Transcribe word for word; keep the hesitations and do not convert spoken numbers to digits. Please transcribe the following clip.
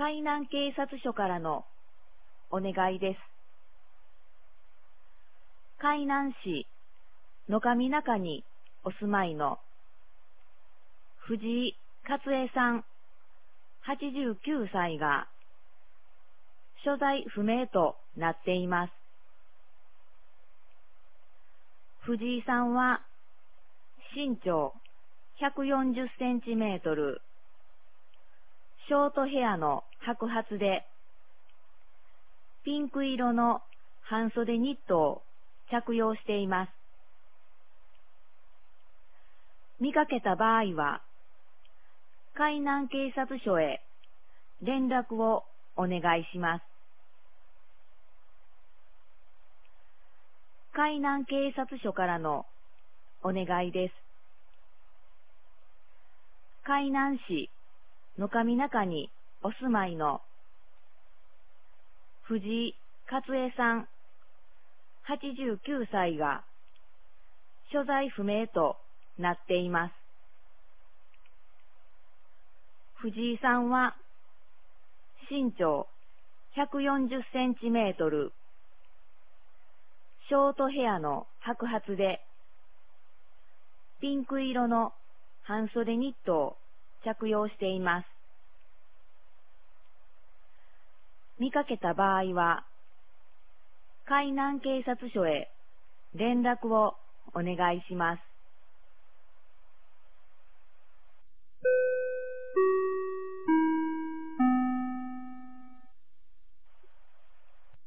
海南警察署からのお願いです。海南市野上中にお住まいの藤井勝恵さんはちじゅうきゅうさいが所在不明となっています。藤井さんは身長ひゃくよんじゅっセンチメートル、ショートヘアの白髪で、ピンク色の半袖ニットを着用しています。見かけた場合は、海南警察署へ連絡をお願いします。海南警察署からのお願いです。海南市野上中にお住まいの藤井勝恵さんはちじゅうきゅうさいが所在不明となっています。藤井さんは身長ひゃくよんじゅっセンチメートル、ショートヘアの白髪で、ピンク色の半袖ニットを着用しています。見かけた場合は、海南警察署へ連絡をお願いします。